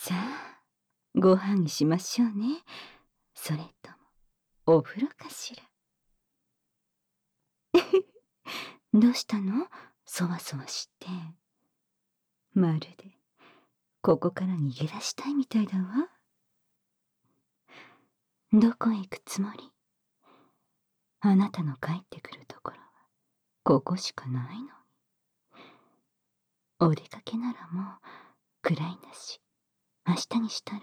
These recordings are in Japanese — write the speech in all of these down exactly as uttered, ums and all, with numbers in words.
さあ、ご飯にしましょうね。それとも、お風呂かしら。どうしたの？そわそわして。まるで、ここから逃げ出したいみたいだわ。どこへ行くつもり？あなたの帰ってくるところは、ここしかないのに。お出かけならもう、暗いんだし、明日にしたら。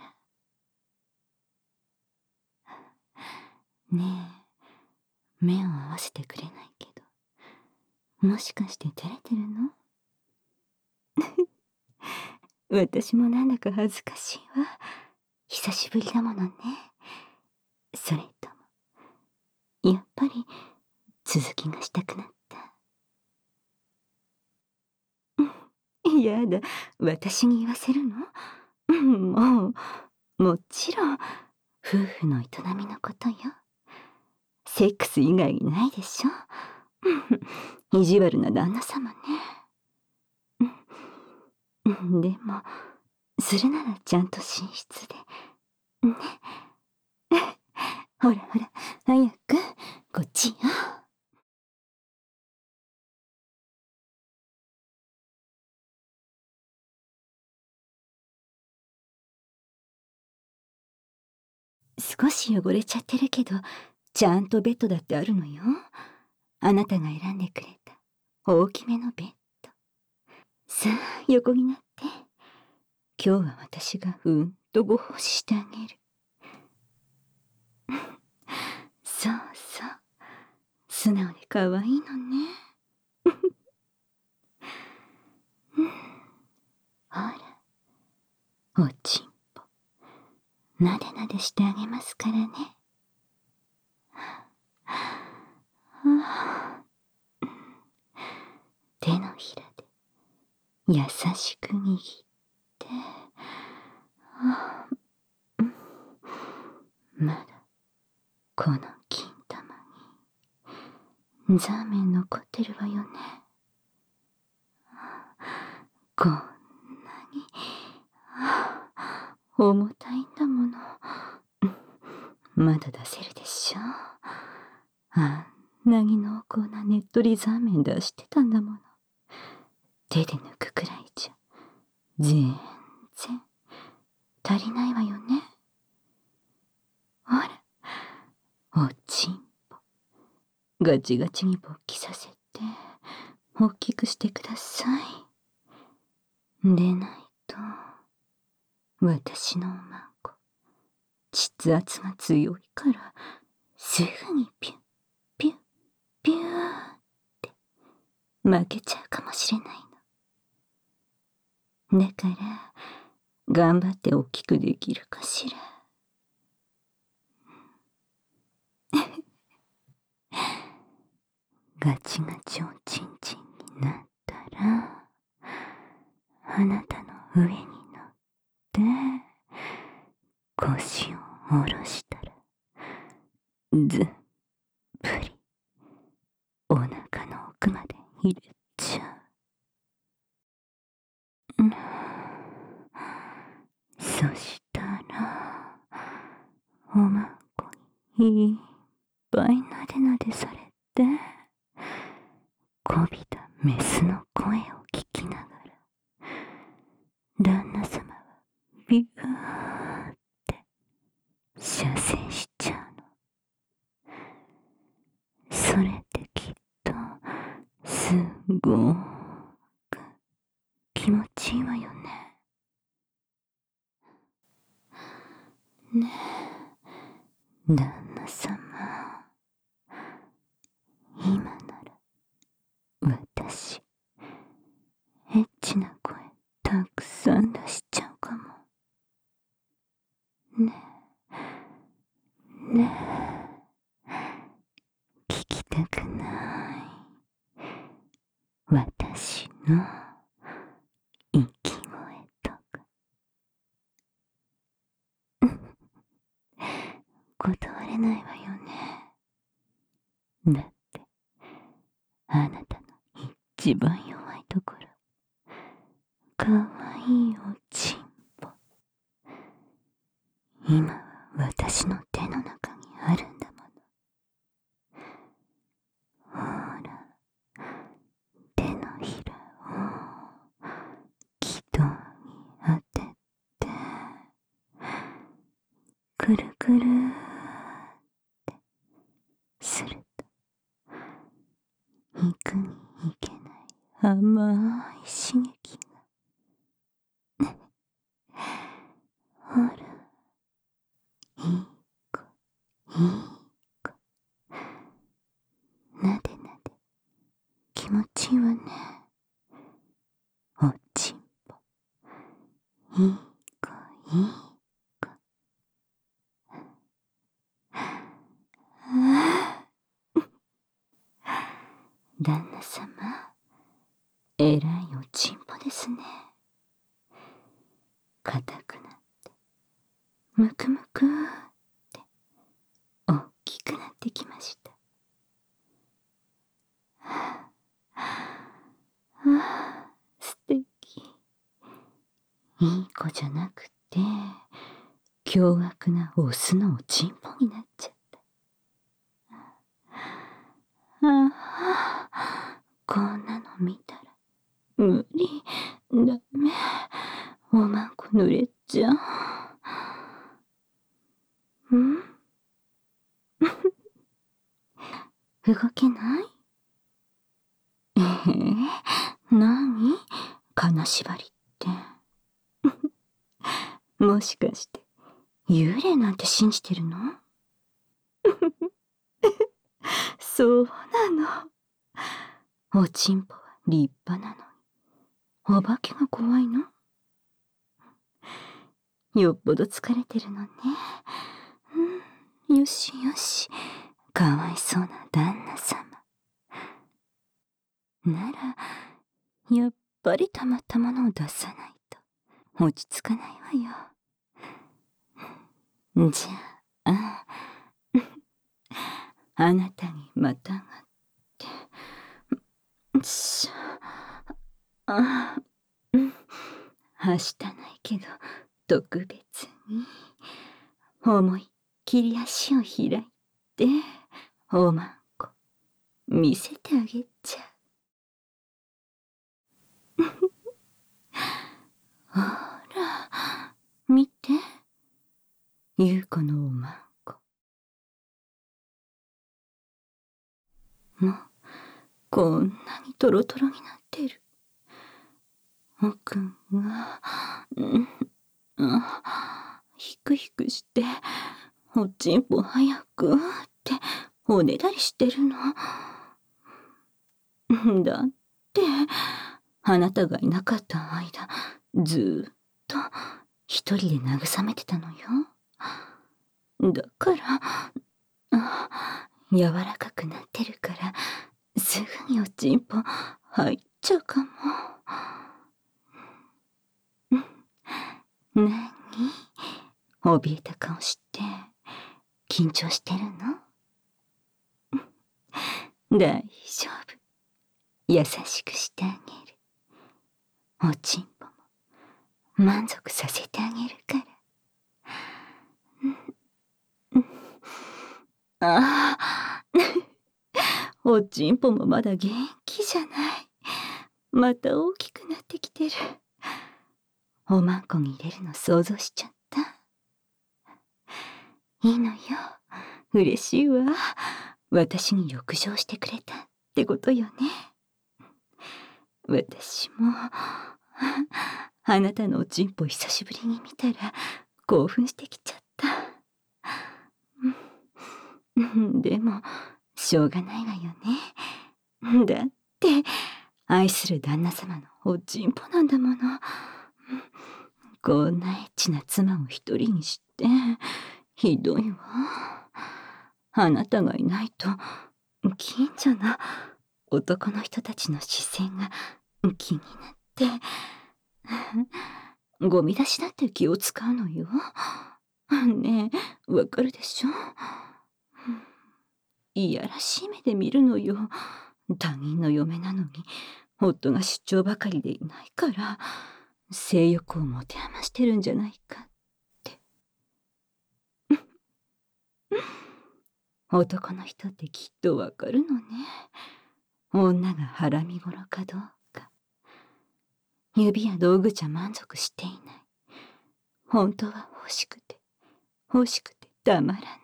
ねえ、目を合わせてくれないけど、もしかして照れてるの？私もなんだか恥ずかしいわ。久しぶりだものね。それとも、やっぱり続きがしたくなった。やだ、私に言わせるの？もう、もちろん、夫婦の営みのことよ。セックス以外にないでしょ。意地悪な旦那様ね。でも、するならちゃんと寝室で。ね。ほらほら、早く、こっちよ。少し汚れちゃってるけど、ちゃんとベッドだってあるのよ。あなたが選んでくれた大きめのベッド。さあ、横になって。今日は私がうんとご奉仕してあげる。そうそう。素直で可愛いのね。ほら、おちんぽ。なでなでしてあげますからね。手のひらで優しく握って、まだこの金玉にザーメン残ってるわよね。こんなに重たいんだもの。まだ出せるでしょ。あんなに濃厚なねっとりザーメン出してたんだもの。手で抜くくらいじゃ全然足りないわよね。ほら、おちんぽガチガチに勃起させて大きくしてください。でないと私のおまんこ膣圧が強いからすぐにピュッピュッピューって負けちゃうかもしれないの。だから頑張って大きくできるかしら。ガチガチおちんちんになったらあなたの上に乗って腰を下ろしたらずっぷりお腹の奥まで入れちゃう。うん、そしたらおまんこにいっぱいなでなでされてこびたメスの声を聞きながら旦那様はビューって射精しちゃうの。それってきっとすごく気持ちいいわよね。ねえ、旦那様、今なら私エッチな声たくさん出しちゃうかも。ねえ、ねえ、聞きたくない私の息声とか。断れないわよね。だってあなたの一番弱いところ、かわいいおちんぽ甘い刺激が。ほら、いい子、いい子。なでなで、気持ちいいわね。おちんぽ、いい子、いい子。ああ、旦那様、えらいおちんぽですね。硬くなってむくむくって大きくなってきました。はあ、はあ、素敵。いい子じゃなくて凶悪なオスのおちんぽになっちゃった。ああ、こんなの見たら無理、ダメ、おまんこ濡れちゃう。ん動けない？ええ、なに金縛りって。もしかして幽霊なんて信じてるの？そうなの。おちんぽは立派なのにお化けが怖いの？よっぽど疲れてるのね。うん、よしよし、かわいそうな旦那様。ならやっぱりたまったものを出さないと落ち着かないわよ。じゃあ、あなたにまたがってしゃあ、うん、はしたないけど特別に思いっきり足を開いておまんこ見せてあげちゃう。ほら見て、優子のおまんこ。もうこんなにトロトロになってる。おくんが、うん、あ、ひくひくしておちんぽ早くっておねだりしてるの。だってあなたがいなかった間ずーっと一人で慰めてたのよ。だからあ、柔らかくなってるからすぐにおちんぽ入っちゃうかも。なに怯えた顔して緊張してるの？大丈夫、優しくしてあげる。おちんぽも満足させてあげるから。ああおちんぽもまだ元気じゃない。また大きくなってきてる。おまんこに入れるの想像しちゃった。いいのよ、嬉しいわ。私に浴場してくれたってことよね。私もあなたのおちんぽ久しぶりに見たら興奮してきちゃった。でもしょうがないわよね。だって愛する旦那様のおちんぽなんだもの。こんなエッチな妻を一人にしてひどいわ。あなたがいないと近所の男の人たちの視線が気になってゴミ出しだって気を使うのよ。ねえ、わかるでしょ？いやらしい目で見るのよ。他人の嫁なのに夫が出張ばかりでいないから性欲を持て余してるんじゃないかって。男の人ってきっとわかるのね。女がはらみ頃かどうか。指や道具じゃ満足していない。本当は欲しくて欲しくてたまらない。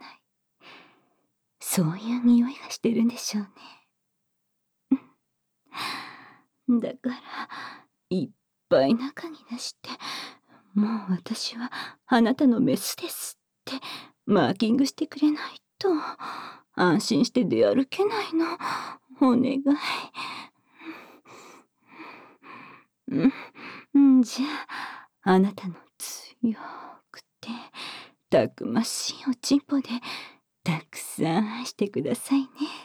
そういう匂いがしてるんでしょうね。 だからいっぱい中に出して、もう私はあなたのメスですってマーキングしてくれないと安心して出歩けないの。お願い。うん、じゃああなたの強くてたくましいおちんぽでたくさん愛してくださいね。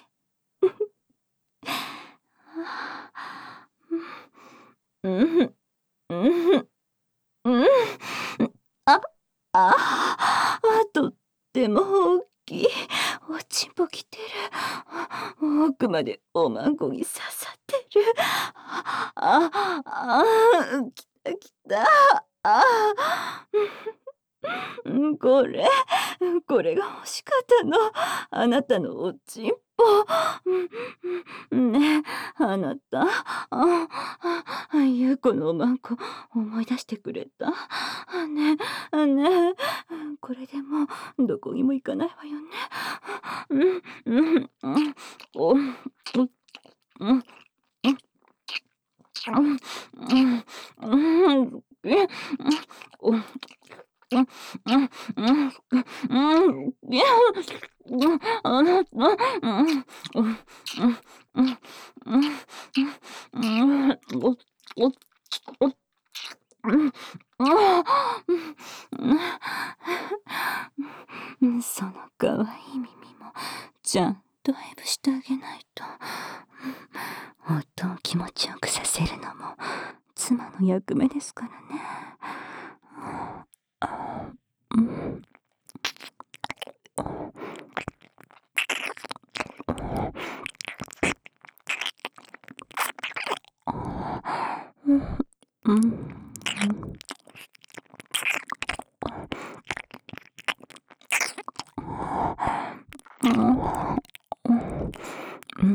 うん、うん、うん、あ、あ、とっても大きいおちんぽきてる。奥までおまんこに刺さってる。あ、あ、きたきた。あ、これ、これが欲しかったの。あなたのおちんぽ。ねえ、あなた、あ、あ、ゆうこのおまんこ思い出してくれた？ねえ、ねえ、これでもうどこにも行かないわよね。うん、うん、うん、お、うん、うん、うん、うん、うん、え、お、うん、うん、うん、うん、いや、うん、あなた、うん、うん、うん、うん、うん、うん、お、お、お、うん、うん、そのかわいい耳もちゃんとヘブしてあげないと。夫を気持ちよくさせるのも妻の役目ですからね。うん、うん、うん、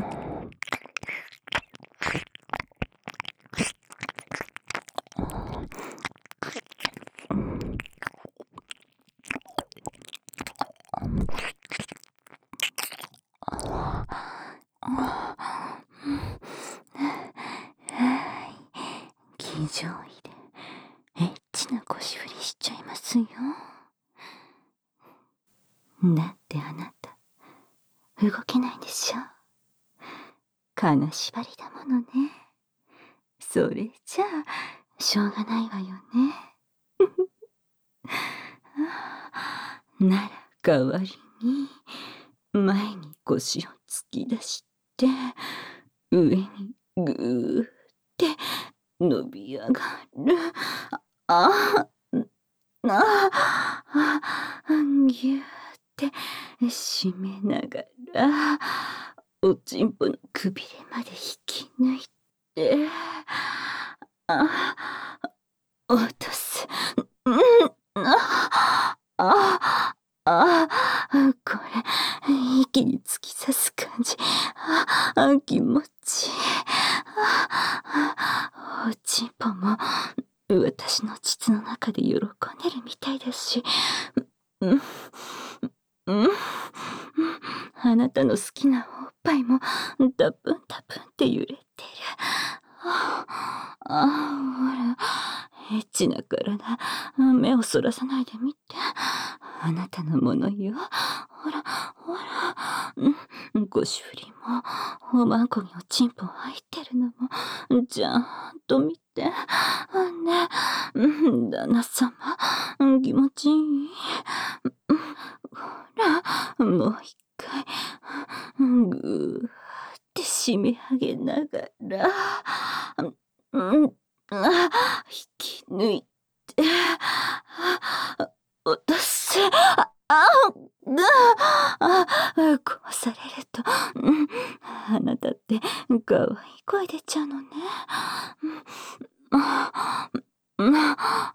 気丈位でエッチな腰振りしちゃいますよ。だってあなた動けないでしょ。金縛りだものね。それじゃあしょうがないわよね。なら代わりに前に腰を突き出して上にぐーって伸び上がる。ああ、あ、ぎゅーって締めながらおちんぽのくびれまで引き抜いて、あ、落とす。うん、あ、あ、あ、これ息に突き刺す感じ。あ、気持ちいい。あ、おちんぽも私の膣の中で喜んでるみたいだし、うん、うん、あなたの好きなおっぱいもタプンタプンって揺れてる。ああ、ほら、エッチな体、目をそらさないで見て。あなたのものよ。ほら、ほら、うん、腰振りも、おまんこにおちんぽ入ってるのも、ちゃんと見て。ね、うん、旦那様、気持ちいい。ほら、もう一回、ぐーって締め上げながら、うん、あ、引き抜いて、落とす。あ、あ、あ、こうされると、うん、あなたって可愛い声出ちゃうのね。あ、うん、あ、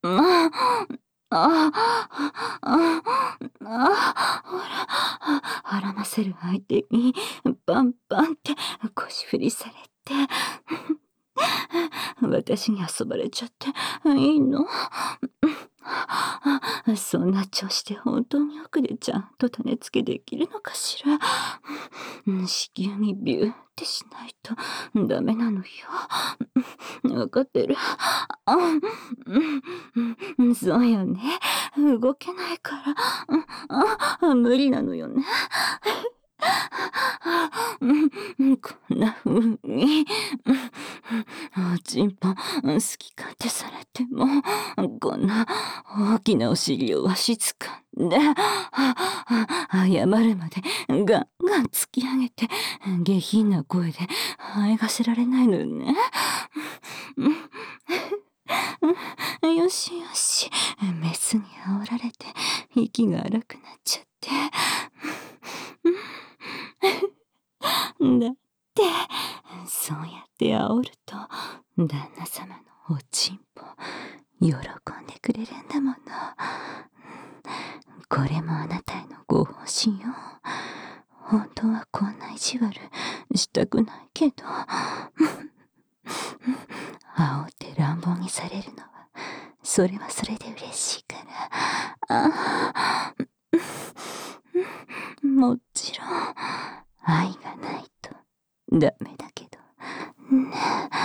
あ、あ、あ、ほら、腹ませる相手にバンバンって腰振りされて、私に遊ばれちゃっていいの？ そんな調子で本当に奥でちゃんと種付けできるのかしら。子宮にビューってしないとダメなのよ。わかってる。そうよね。動けないから、無理なのよね。こんな風に、おちんぽ好き勝手されても、こんな大きなお尻をわしつかんで、謝るまでガンガン突き上げて、下品な声で喘がせられないのよね。よしよし、メスに煽られて息が荒くなっちゃって。だって、そうやって煽ると、旦那様のおちんぽ、喜んでくれるんだもの。これもあなたへのご奉仕よ。本当はこんな意地悪したくないけど、煽って乱暴にされるのは、それはそれで嬉しいから。あもちろん、愛がないとダメだけどね。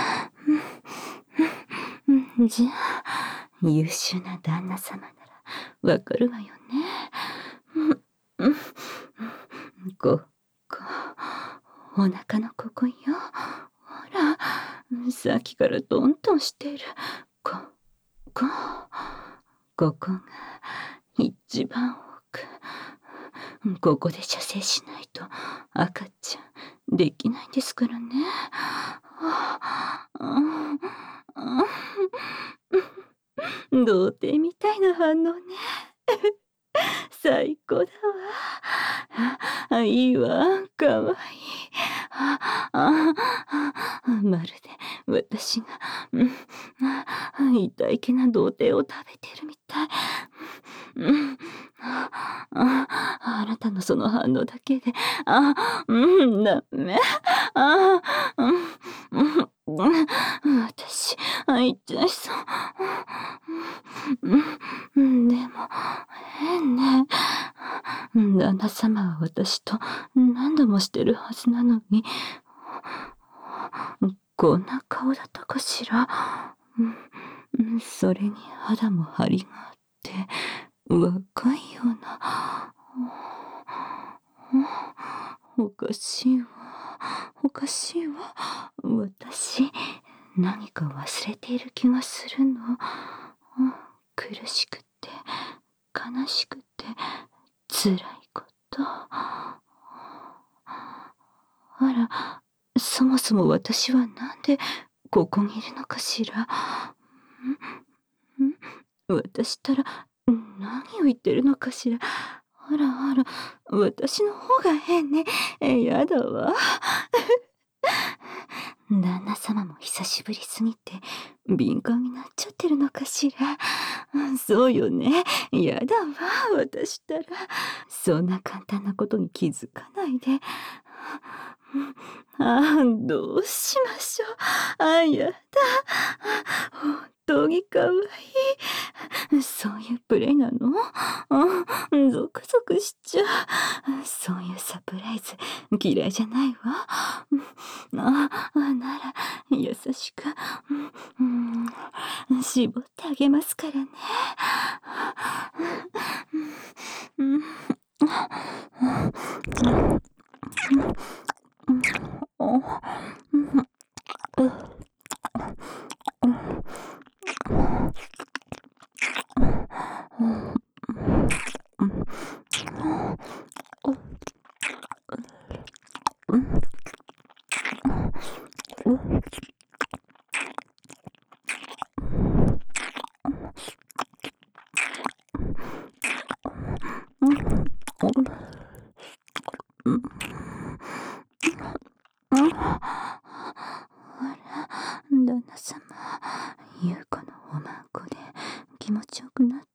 じゃあ、優秀な旦那様ならわかるわよね。ここ、お腹のここよ。ほら、さっきからトントンしてる。ここ、ここが一番奥。ここで射精しないと赤ちゃんできないんですからね。童貞みたいな反応ね。最高だわ。いいわ、かわいい。まるで私が、痛いけな童貞を食べてるみたい。あなたのその反応だけで、あ、うん、ダメ。あ、うん、私、痛いそう。でも、変ね。旦那様は私と何度もしてるはずなのに、こんな顔だったかしら。それに肌も張りがあって、若いような。おかしいわ。おかしいわ。私、何か忘れている気がするの。苦しくて、悲しくて、辛いこと。あら、そもそも私はなんでここにいるのかしら。ん私ったら何を言ってるのかしら。あらあら、私の方が変ね。やだわ。旦那様も久しぶりすぎて敏感になっちゃってるのかしら。そうよね。やだわ、私ったら。そんな簡単なことに気づかないで。ああ、どうしましょう。あ、やだ。本当にかわいい。そういうプレイなの？うん、ゾクゾクしちゃう。そういうサプライズ嫌いじゃないわ。あ、なら優しく、うん、絞ってあげますからね。旦那様、優子のおまんこで気持ちよくなって。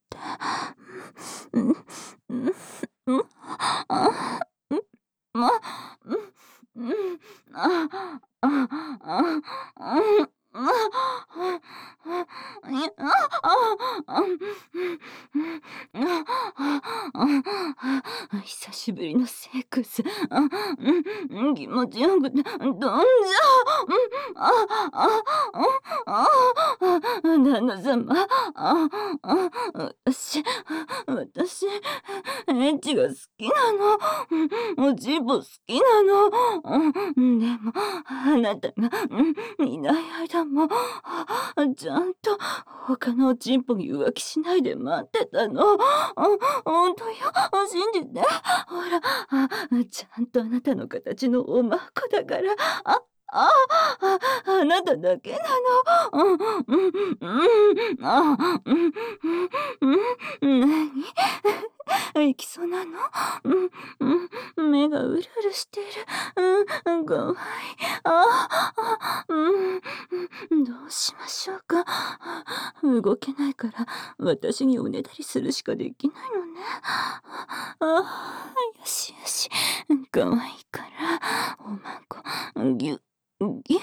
りのセックス、あ、うん、気持ちよくて、どんじゃ、うん、あ、あ、あ、あ、旦那様、あ、あ、私、私、エッチが好きなの。うん、おちんぽ好きなの。うん、でも、あなたが、うん、いない間も、ちゃんと他のおちんぽに浮気しないで待ってたの。ほんとよ、信じて。ほら、あ、ちゃんとあなたの形のおまんこだから。あ、ああ、あなただけなの。うん、うん、うん、あ、うん、うん、なに行きそうなの？うん、うん、目がうるうるしてる。うん、かわいい。ああ、うん、どうしましょうか。動けないから、私におねだりするしかできないのね。ああ、よしよし。かわいいから、おまんこ、ぎゅ、ぎゅ。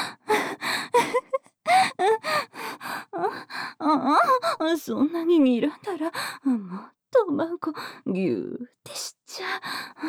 ああ、そんなに睨んだら、もっとおまんこ、ぎゅーってしちゃ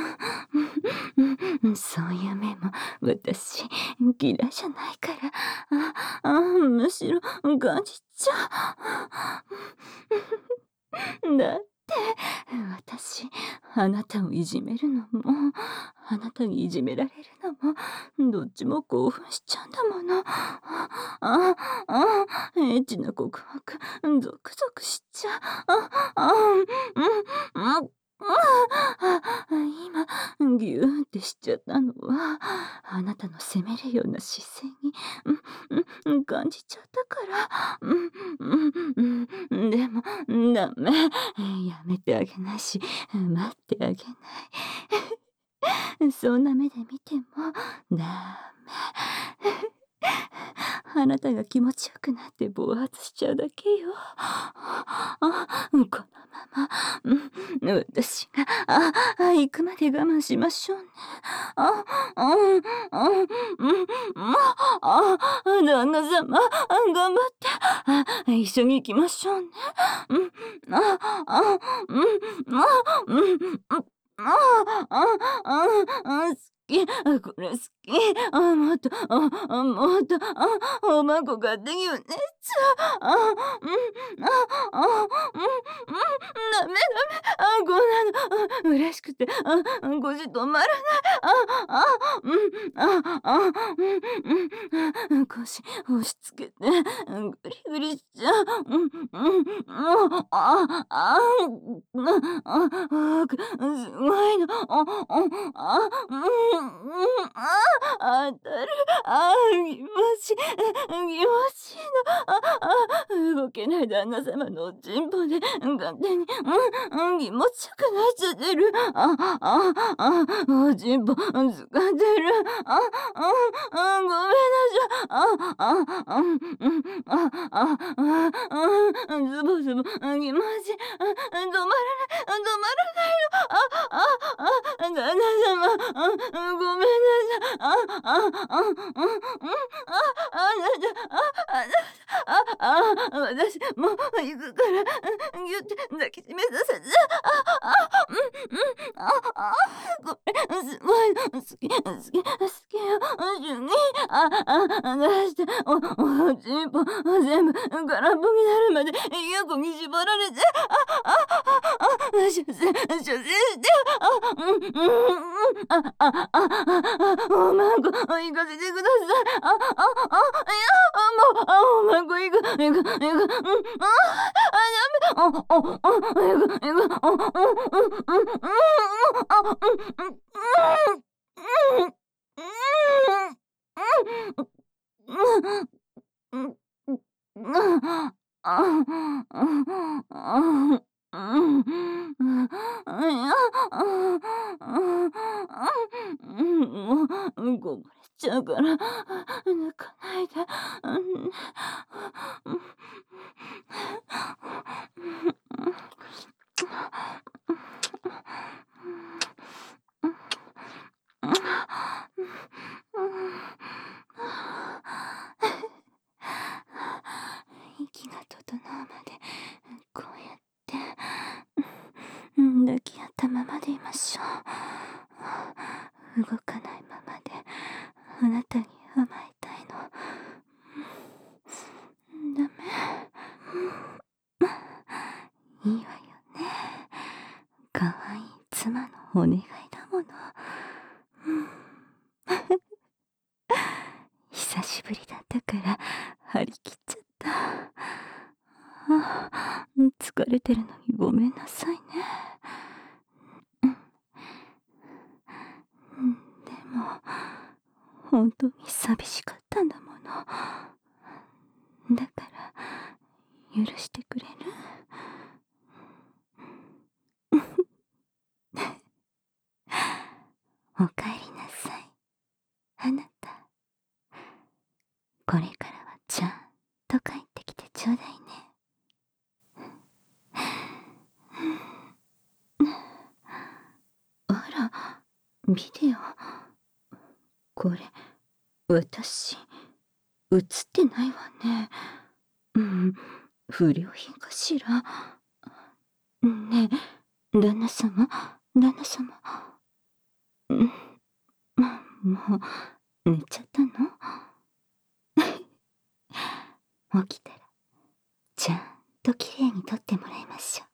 う。そういう目も、私、嫌いじゃないから、あ、あ、むしろ、感じちゃう。だって、私、あなたをいじめるのも、あなたにいじめられるのも、どっちも興奮しちゃうんだもの。あ、あ、あ、エッチな告白、ゾクゾクしちゃう。あ、あ、うん、うん、あ、今、ぎゅーってしちゃったのは、あなたの責めるような視線に、うん、うん、感じちゃったから。うん、うん、うん、でも、ダメ。やめてあげないし、待ってあげない。そんな目で見ても、ダメ。あなたが気持ちよくなって暴発しちゃうだけよ。あ、このまま、うん、私が、あ、あ、行くまで我慢しましょうね。あ、うん、うん、うん、あ、あ、旦那様、あ、頑張って、あ、一緒に行きましょうね。うん、あ、あ、うん、あ、うん、うん、あ、あ、あ、あ、好き、これ好き、あ、もっと、あ、あ、もっと、あ、おまんこ買ってきよね。つあ、うん、あ、あ、うん、うん、ダメダメ、あ、こんなの、嬉しくて、あ、腰止まらない。あ、あ、うん、あ、あ、うん、うん、腰押し付けて、ぐりぐりしちゃう。うん、うん、もう、あ、あ、うん、あ、あ、すごいの。あ、あ、あ、うん、うん、あ、当たる。あ、気持ちいい、気持ちいいの。あ、あ、動けない旦那様のおちんぽで、勝手に、うん、うん、気持ちよくなっちゃってる。あ、あ、あ、おちんぽ、使ってる。あ、あ、あ、ごめんなさい。あ、あ、あ、うん、うん、あ、あ、あ、あ、ズボズボ、あ、気持ちいい。あ、止まらない、止まらないの。あ、あ、あ、旦那様、あ、ごめんなさい。あ、あ、あ、うん、うん、あ、あなた、あ、あなた、あ、あ、私、もう行くから、ぎゅって抱きしめさせて。あ、あ、うん、うん、あ、あ、ごめん、すごいの、好き、好き、好きよ、主に、あ、あ、出して、お、おちんぽ、全部、空っぽになるまで、イヤコに縛られて、あ、あ、あ、あ、出世、出世して、あ、うん、うん、うん、あ、あ、あ、あ、あ、おまんこ、行かせてください。あ、あ、あ、いや、もう、あ、おまんこ行く、行く、行く、うん、あ、あ、ダメ、あ、あ、あ、行く、行く、あ、うん、うん、あ、うん、うん、あ、うん、うん、うん、うん、うん、うん、あ、うん、あ、うん、いや、うん、もう、こぼれちゃうから、抜かないで。うん、息が整うまで、こうやって、うん、抱き合ったままでいましょう。 動かないままであなたに甘えたいの。ダメ。いいわよね。かわいい妻のお願いだもの。久しぶりだったから張り切っちゃった。あ、疲れてるのにごめんなさいね。でも本当に寂しかったんだもの。だから許してくれる？おかえりなさい、あなた。これからはちゃんと帰ってきてちょうだいね。あら、ビデオ。これ、私、映ってないわね。うん、不良品かしら。ねえ、旦那様、旦那様。うん、もう、寝ちゃったの？起きたら、ちゃんときれいに撮ってもらいましょう。